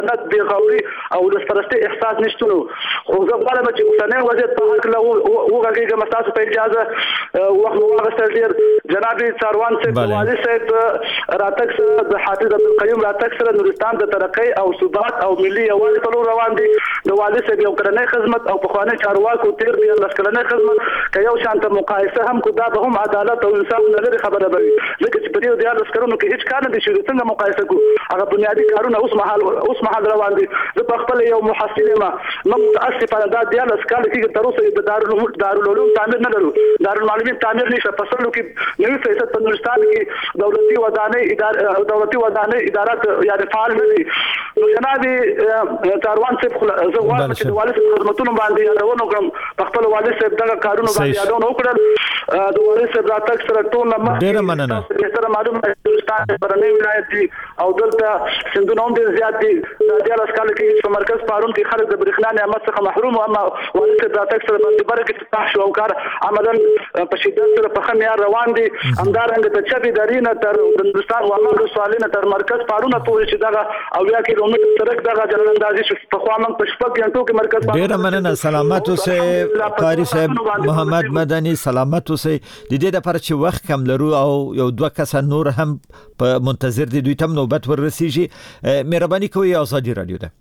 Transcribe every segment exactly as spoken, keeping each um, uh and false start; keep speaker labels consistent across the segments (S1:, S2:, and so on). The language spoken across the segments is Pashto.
S1: خیانت بې غوري او ولسپرستۍ احساس نشته. خو زه غواړم چې اوسنی وضعیت په هکله وغږېږم. ستاسو په اجازه وخت مو واخیستل ډېر. جناب څاروان صاحب د والي صاحب راتګ سره د حافظ عبدالقیوم راتګ سره نورستان د ترقۍ او ثبات او ملي یووالي په لور روان دي. د والي صاحب یو کلنی خدمت او پخوانی چارواکو تېر دیارلس کلنی خدمت که یو شان ته مقایسه هم کړو دا به هم عدالت او انصاف نه لري خبره به وي. ځکه چې په دې دیارلس کلونو کې هېڅ کار نه دی شوی. څنګه مقایسه کړو؟ هغه بنیادي کارونه اوس مهال اوس مهال روان دي. زه په خپل یو محصل یم. موږ متاسفانه دا دیارلس کاله کېږي تر اوسه د دارالعلوم دارالعلوم تعمیر نه لرو. دارالمعلمین تعمیر نشته. په سلو کې نوي فیصد په نورستان کې دولتي ودانۍ ادارې دولتي ودانۍ ادارات یعنې فعال نه دي. نو جناب څاروان صاحب زه غواړم چې د والي صاحب خدمتونو باندې یادونه وکړم. په خپل والي صاحب دغه کارونه باندې یادونه وکړل. د والي صاحب راتګ سره ټول مخکې
S2: ډېره مننه.
S1: بهتره معلومه ده نورستان برنی ولایت دي او دلته سیندونه هم ډېر زیات دي. د دیارلس کاله کې په مرکز پارون کې خلک د برېښنا نعمت څخه محروم وو. اما والي صاحب راتګ سره باندې برکې افتتاح شو او کار عملا په شدت سره په ښه معیار روان دي. همدارنګه د چبې درې نه تر د نورستان واما ولسوالۍ نه تر مرکز پارونه پورې چې دغه اویا کیلومتر سړک دغه جلال اندازي شو. پخوا موږ په شپږ غنټو کې مرکز پارون.
S2: ډېره مننه. سلامت اوسئ قاري صاحب محمد مدني. سلامت اوسئ. د دې لپاره چې وخت کم لرو او یو دوه کسه نور هم په منتظر دي دوی ته نوبت ورسیږي. مهرباني کوئ آزادي رادیو ده.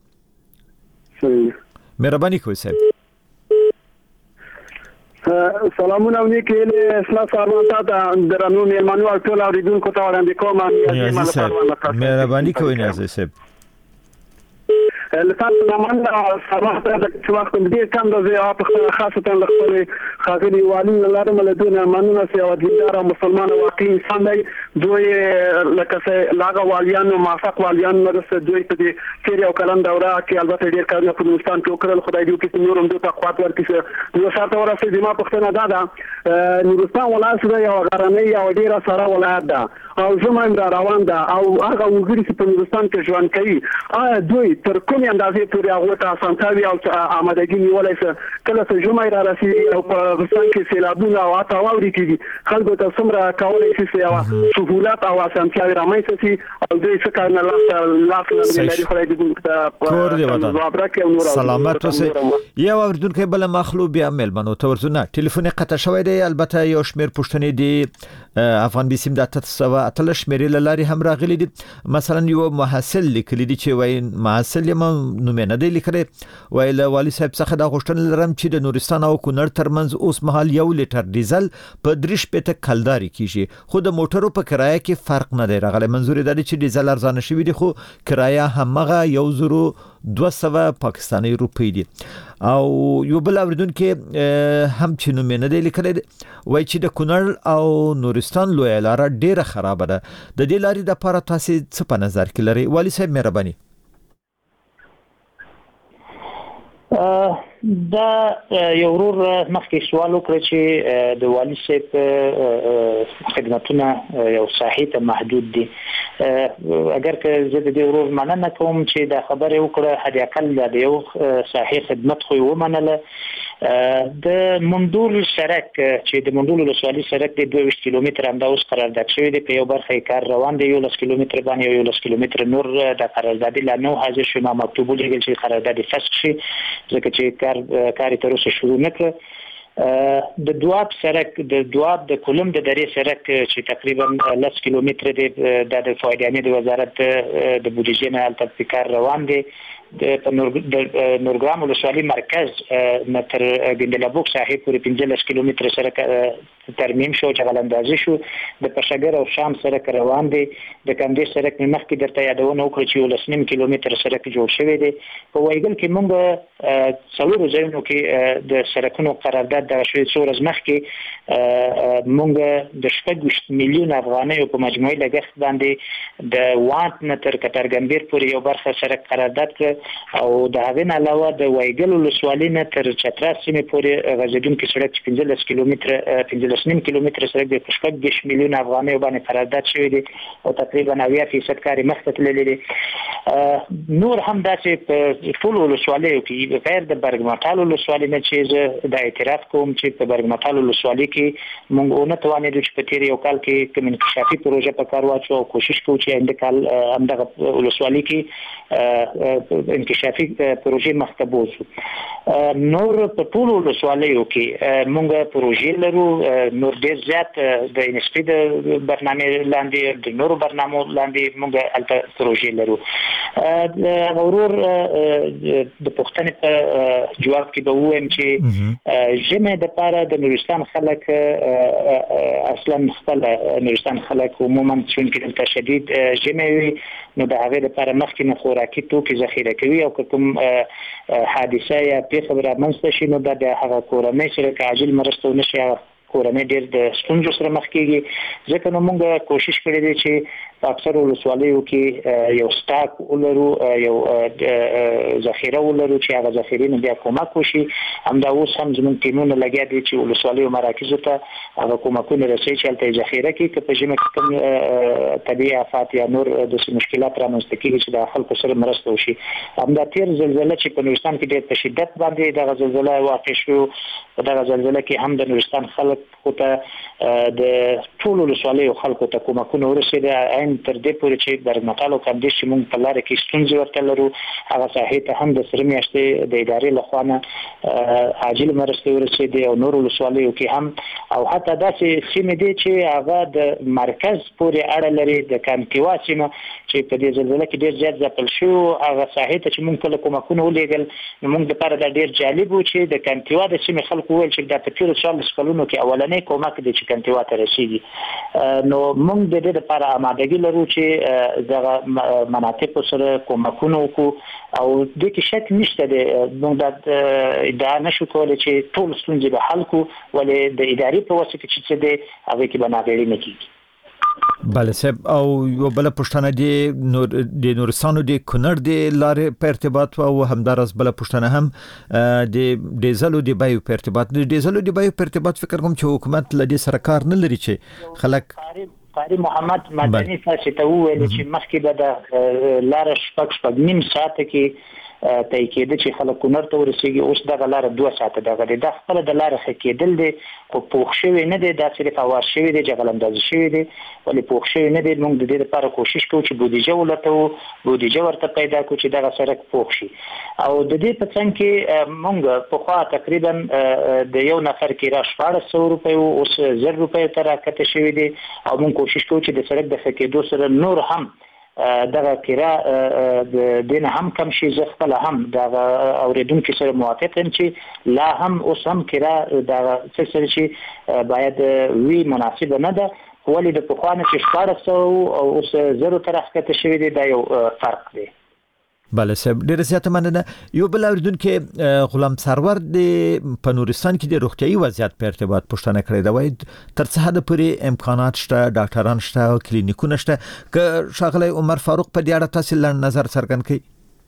S2: مهرباني کوئ صاحب.
S3: سلامونه وکیل اسلام ساروان ته درنو میلمنو او ټول اوریدونکو ته وړاندې کوم.
S2: مهرباني کوئ نیازي صاحب.
S3: لطفا من سماحت چې وخت دې کم د زیات خاصه لخوا خاطري والي لارم له دون مننه سي او دیندار مسلمان واقعي انسان دی. دوی لکه څه لاغه والیان او موافق والیان مرسته دوی په دې کې یو کلن دوره کې البته ډیر کارونه په نورستان کې وکړل. خدای دې وکړي نورم دوی ته قوت ورکړي. نو ساته ورسې د ما پښتنه دا ده نورستان ولایت دی یو غرنی او ډیره سره ولایت ده او زموږ را روان ده او هغه وګړي چې په نورستان کې ژوند کوي آیا دوی تر کومې اندازې پورې هغه ته اسانتیاوي او آمادګي نیولای شي؟ کله چې جمعې را رسیدي او په افغانستان کې سیلابونه او اته واوري کېږي خلکو ته څومره کولای شي چې سهولت او اسانتیاوي رامنځته شي او دوی څه کار نه لاس لاس لري. خدای دې
S2: کور دې سلامت اوسئ. یو اوریدونکو بل مخلو بیا ملمنو ته ورزونه ټلیفون قطع شوی دی. البته یو شمیر پښتنې دی افغان بیسیم د تاسو اتل شمیرې لاري هم راغلي دي. مثلا یو محصل لیکلی دی چې وای محصل یم نو مې نه دی لیکلی وای له والي صاحب څخه دا غوښتنه لرم چې د نورستان او کونړ ترمنځ اوس مهال یو لیټر ډیزل په درې شپېته کلداري کیږي خو د موټرو په کرایه کې فرق نه دی راغلی. منظور دی چې ډیزل ارزانه شوی دی خو کرایه همغه یو زرو دوه سوه پاکستاني روپۍ دي. او یو بل اوریدونکو هم چې نو مې نه دی لیکلی وای چې د کونړ او نورستان لوی لار ډیره خراب ده. د دې لارې د لپاره تاسو څه په نظر کې لري؟ والي صاحب مهرباني.
S4: دا یو ورور مخکې سوال وکړ چې د والي صاحب خدمتونه یو ساحې ته محدود دي. اگر که زه د دې ورور مننه کوم چې دا خبره وکړه حد اقل د یو ساحې خدمت خو ومنله. د مندول سړک چې د مندول ولسوالۍ سړک د دوه ویشت کیلومتر همدا اوس قرارداد شوی دی. په یو برخه کار روان دی یو لس کیلومتر باندې یو لس کیلومتر نور د قرارداد لا نو حاضر شوی ما مکتوب لګل چې قرارداد فسخ شي ځکه چې کار کار تر اوسه شروع نکړ. د دواب سړک د دواب د کولم د درې سړک چې تقریبا لس کیلومتر دی د فایدانې د وزارت د بودیجې نه البته کار روان دی. د نورګرام ولسوالۍ مرکز نه تر ګندلابوک ساحې پورې پنځلس کیلومتر سړک ترمیم شو جغل اندازي شو. د پشګر او شام سړک روان دی. د کندې سړک مخکې درته یادونه وکړه چې ولس نیم کیلومتر سړک جوړ شوی دی. په وایګل کې موږ څلورو ځایونو کې د سړکونو قرارداد د شوی څو ورځې مخکې موږ د شپږ میلیون افغانۍ په مجموعي لګښت باندې د وانت نه تر کترګنبیر پورې یو برخه سړک قرارداد کړ. او د هغه نه علاوه د وایګل ولسوالۍ نه تر چترال سیمې پورې غځېدونکي سړک چې پنځلس کیلومتره پنځلس نیم کیلومتره سړک د شپږ دېرش میلیون افغانۍ باندې قرارداد شوی دی او تقریبا اویا فیصد کار مخته تللی دی. نور هم داسې په ټول ولسوالیو کې غیر د برګمټال ولسوالۍ نه چې زه د اعتراف کوم چې په برګمټال ولسوالۍ کې موږ نه توانېدو چې په تیر یو کال کې کوم انکشافي پروژه په کار واچو او کوشش کوو چې آینده کال همدغه ولسوالۍ کې انکشافي پروژې مخته بوځو. نور په ټول ولسوالیو کې موږ پروژې لرو، نور ډېر زیات د انسپي د برنامه لاندې د نورو برنامو لاندې موږ الته پروژې لرو. ورور د پښتنې په جواب کې به وایم چې ژمه د پاره د نورستان خلک اصلا خپل نورستان خلک عموما چې دلته شدید ژمه وي نو د هغه لپاره مخکې نه خوراکي توکي ذخیره کوي او کوم حادثه یا پیښه رامنځته شي نو د هغه کورنۍ سره عاجل مرسته ونشي کورنۍ ډېر د ستونزو سره مخ کېږي ځکه نو موږ کوشش کړی دی چې په اکثر ولسوالیو کې یو سټاک ولرو، یو ذخیره ولرو چې هغه ذخیرې نه بیا کومک وشي. همدا اوس هم زموږ ټیمونه لګیا دي چې ولسوالیو مراکزو ته هغه کومکونه رسوي چې هلته ذخیره کړي که په ژمه کې کوم طبیعي آفات یا نور داسې مشکلات رامنځته کېږي چې د خلکو سره مرسته وشي. همدا تېر زلزله چې په نورستان کې ډېر په شدت باندې دغه زلزله واقع شو، په دغه زلزله کې هم د نورستان خلک خو ته د ټول ولسوالیو خلکو ته کومکونه ورسېده عین تر دې پورې چې برګمټال او کامدېش چې موږ په لاره کې ستونزې ورته لرو هغه ساحې ته هم د سره میاشتې د ادارې لخوا نه عاجل مرستې ورسېدې او نور ولسوالیو کې هم او حتی داسې سیمې دي چې هغه د مرکز پورې اړه لري د کانتیوا سیمه چې په دې زلزله کې ډېر زیات ځپل شو هغه ساحې ته چې موږ کله کومکونه ولېږل نو موږ دپاره دا ډېر جالب و چې د کانتیوا د سیمې خلکو وویل چې دا په تېرو څوارلسو کلونو کې اولنی کومک دی چې کانتیوا ته رسېږي. نو موږ د دې لپاره آمادګي لرو چې دغه مناطقو سره کومکونه وکړو او دې کې شک نشته دی. موږ دا ادعا نشو کولی چې ټول ستونزې به حل کړو ولې د ادارې په واسطه کې چې څه دی هغې کې به ناغېړي نه کېږي.
S2: بله صاحب، او یو بله پوښتنه د نور د نورستانو د کونړ د لارې په ارتباط او همداراز بله پوښتنه هم د ډیزلو د بیو په ارتباط. د ډیزلو د بیو په ارتباط فکر کوم چې حکومت له دې سره کار نه لري چې خلک
S4: قاری محمد مدني تاسو ته وویل چې مخکې به د لار شپږ شپږ نیم ساعت کې تای کېده چې خلک کونړ ته ورسېږي، اوس دغه لاره دوه ساعته دغه دی. دا خپله د لارې ښه کېدل دی خو پوخ شوی نه دی، دا صرف هوار شوی دی، جغل اندازي شوی دی ولې پوخ شوی نه دی. موږ د دې لپاره کوشش کوو چې بودیجه ولټوو، بودیجه ورته پیدا کړو چې دغه سړک پوخ شي. او د دې په څنګ کې موږ پخوا تقریبا د یو نفر کرایه شپاړس سوه روپۍ و، اوس زر روپۍ ته راکته شوی دی او موږ کوشش کوو چې د سړک د ښه کېدو سره نور هم دغه کرایه د دین هم کم شي. زه خپل هم دغه اوریدونکو سره موافق یم چې لا هم اوس هم کرایه دغه څه سره چې باید وی مناسبه نه ده ولې د پخوانه چې شپاړس سوه او اوس زرو ته راښکته شوی دی دا یو فرق دی.
S2: بله صاحب، ډیره زیاته مننه. یو بل اوریدونکي غلام سرور د په نورستان کې د روغتیايي وضعیت په ارتباط پوښتنه کړې ده. وایي تر څه حده پورې امکانات شته، ډاکټران شته او کلینیکونه شته که ښاغلی عمر فاروق په دې اړه تاسو لنډ نظر څرګند کړئ؟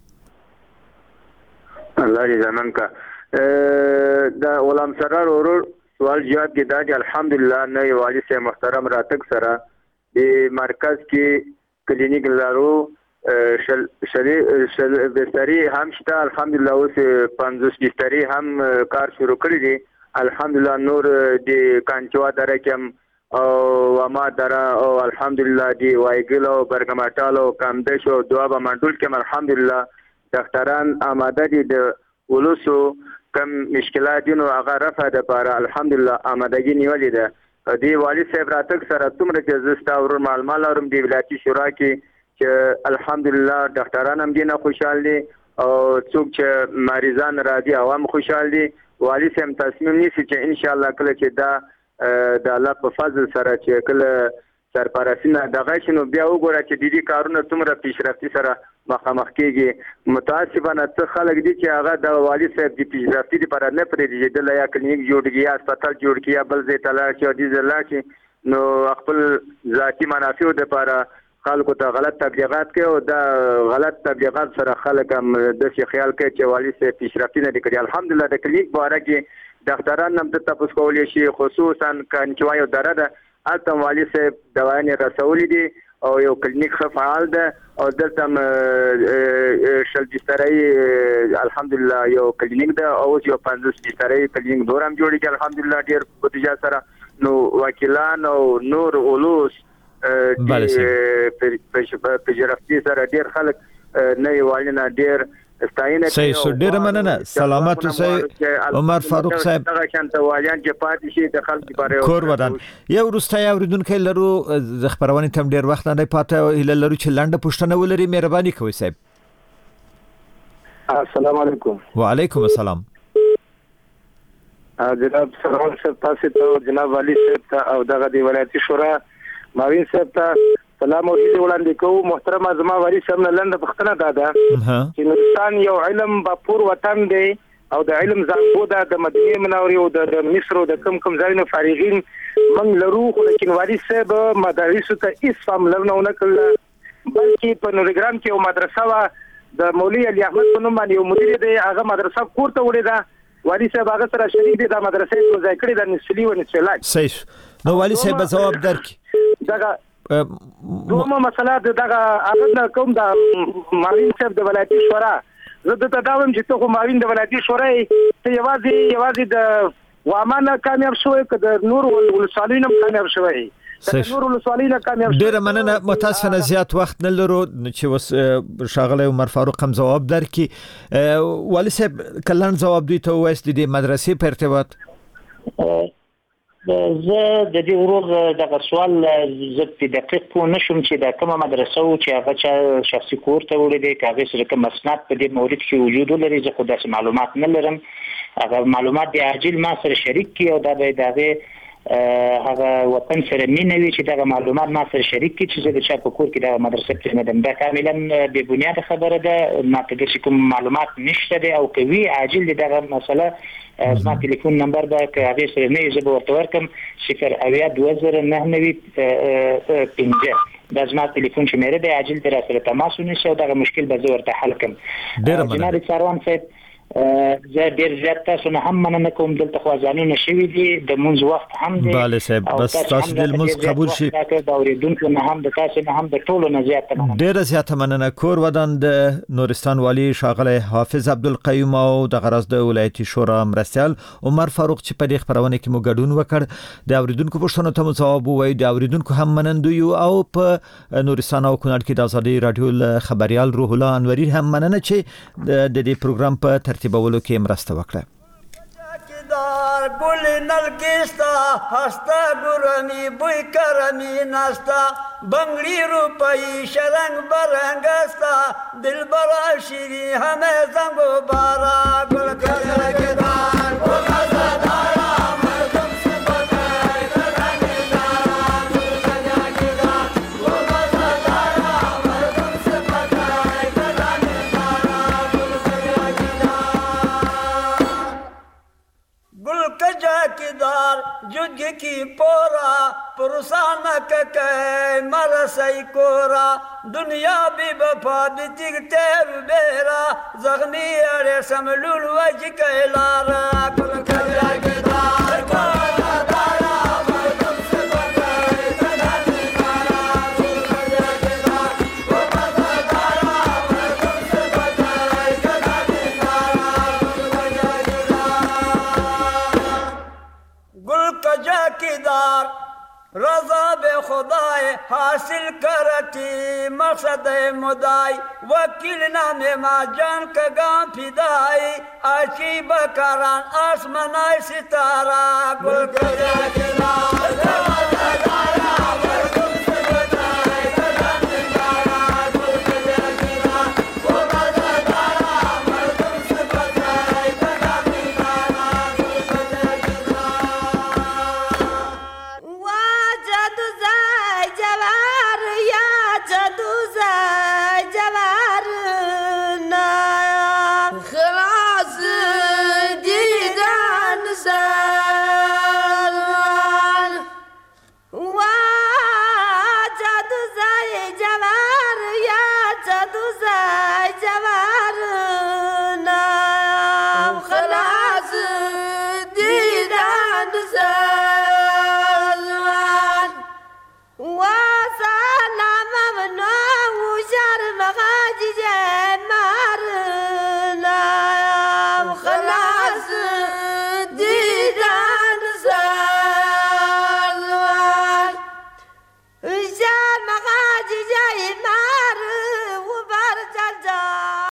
S5: الله دې زمون کا دا غلام سرور ورور سوال جواب کې دا چې الحمدلله نه والي سه محترم راتګ سره د مرکز کې کلینیک لرو، شل شلی شل بستری هم شته الحمدلله، اوس پنځوس بستری هم کار شروع کړی دی الحمدلله. نور د کانچوا دره کې او وما دره او الحمدلله د وایګل او برګمټال او کامدش او دوابه منډول کې الحمدلله ډاکټران آماده دي د ولوسو کم مشکلات دي نو هغه رفع د لپاره الحمدلله آمادګي نیولې ده. دی والي صاحب راتګ سره څومره چې زستا ورور معلومات لرم د ولایتي شورا کې چې الحمدلله ډاکټران هم دي نه خوشحال دي او څوک چې مریضان راځي عوام خوشحال دي. والي صاحب تصمیم نیسي چې ان شاء الله کله چې دا د الله په فضل سره چې کله سرپرستی نه دغه شنو بیا وګوره چې د دې کارونه څومره پیشرفتي سره مخامخ کېږي. متاسفانه څه خلک دي چې هغه د والي صاحب د پیشرفتي لپاره نه پرېږدي یا کلینیک جوړ کړي یا هسپتال جوړ کړي یا بل ځای ته لاړ شي او دې ځای لاړ شي نو خپل ذاتي منافعو لپاره خلکو ته غلط تبلیغات کوي او دا غلط تبلیغات سره خلک هم د څه خیال کوي چې والي سه پیشرفتي نه کړي. الحمدلله د کلینیک باره کې ډاکټران هم د تاسو کولای شي خصوصا کنچوي او دره ده الته والي سه دوايانې رسولې دي او یو کلینیک ښه فعال ده او دلته شل بسترې الحمدلله یو کلینیک ده او یو پنځوس بسترې کلینیک دور هم جوړیږي الحمدلله ډیر بودیجه سره. نو وکیلان او نور اولوس په پیشرفتي سره ډیر خلک نه والي نه ډیر ستاینه
S2: کوي. صحیح ډیر مننه. سلامات اوسئ عمر فاروق صاحب.
S5: دا شانته والیان چې پاتې شي د خلکو لپاره
S2: کور ودان. یو وروستي اوریدونکو لرو د خبرونه تم ډیر وخت نه پاتې هله لرو چې لنډه پوښتنه ولري مهرباني کوئ صاحب.
S3: السلام علیکم.
S2: وعلیکم السلام.
S3: جناب سلام صاحب تاسو ته جناب والی صاحب او دغه دی ولایتي شورا ماوین صاحب ته سلام او دې وړاندې کوم. محترم زما والی صاحب نه لنډه پوښتنه ده چې نورستان یو علم بپور وطن دی او د علم زانګو ده د مدینه منورې او د مصر او د کم کم ځایونو فارغین من لرو خو لیکن والی صاحب مدارسو ته هیڅ پاملرنه ونه کړله بلکې په نورګرام کې یو مدرسه وه د مولوي علي احمد په نوم باندې یو مدیر دی هغه مدرسه کور ته وړې ده والی صاحب هغه سره شریک دی د مدرسې په ځای کړی د نسلی و نسلاج.
S2: صحیح. نو والی صاحب جواب درکړي.
S3: دغه دومره مسله دغه هغه کوم د ماوین صاحب د ولایتي شورا زه د تداوم چې ته ماوین د ولایتي شورا ته یوازې یوازې د وامانه کامیاب شوی که د نور ولسوالیو هم کامیاب شوی د نور ولسوالیو کامیاب شوی.
S2: ډیره مننه. متاسفانه زیات وخت نه لرو چې وس شاغله عمر فاروق هم جواب درکړي. والی صاحب کلن جواب دوی ته وایست د مدرسې په ارتباط
S4: زه د دې ورور دغه سوال زه په دقیق پوه نشم چې د کومه مدرسه و چې هغه چا شخصي کور ته وړي دي که هغې سره کوم اسناد په دې مورد کې وجود ولري. زه خو داسې معلومات نه لرم. هغه معلومات د عاجل ما سره شریک کړي او دا به د هغې هغه وطن سره مینه وي چې دغه معلومات ما سره شریک کړي چې زه د چا په کور کې دغه مدرسه پرېږدم. دا کاملا بې بنیاده خبره ده. ما ته داسې کوم معلومات نشته دی او که وي عاجل د دغه مسله زما ټلیفون نمبر به که هغې سره نه وي زه به ورته ورکړم صفر اویا دوه زره نهه نوي پنځه دا زما ټلیفون شمېره دی. عاجل دې راسره تماس ونیسي او دغه مشکل به زه ورته حل کړم. جناب سروان صاحب زه ډیر زیات تاسو نه هم مننه کوم. دلته خو اذانونه شوي دي د مونځ وخت هم دی.
S2: بله صاحب بس تاسو د لمونځ قبول شي.
S4: د اورېدونکو نه هم د تاسو نه هم د ټولو نه زیاته مننه.
S2: ډیره زیاته مننه. کور ودان د نورستان والی ښاغلی حافظ عبدالقیوم او د غرض د ولایتي شورا مرستیال عمر فاروق چې په دې خبرونه کې مو ګډون وکړ. د اورېدونکو پوښتنو ته مو ځواب ووایي. د اورېدونکو هم منندوی او په نورستان او کونړ کې د ازادي راډیو خبريال روح الله انوري هم مننه چې د دې پروګرام په ترتیبولو کې مرسته وکړه.
S6: گل نلکستا هستا گرمی بوی کرمی نستا بنگلی روپایی شرنگ برنگستا دل برا شیری همه زنگ و بارا گل کرگدار گل ازدارا مردم سبتای کرگدارا گل کرگدار گل ازدارا مردم سبتای کرگدارا گل کرگدار گل کجا کدار جگ کی پورا پرسان ککے مرسی کورا دنیا بی بفا بی تیگ تیر بیرا زغنی اڑے سملول وجھ کیلارا گل کجا کدار گل ازدارا مردم سے بکے کرگدارا گل کجا کدار گل ازدارا مردم سے بکے کرگدارا گل کجا کدار گل کجا کدار رضا بے خدای حاصل کرتی مقصد مدائی وکیل نام ما جان کا گام فدائی آچی بکران آسمانای ستارہ گل کجا کدار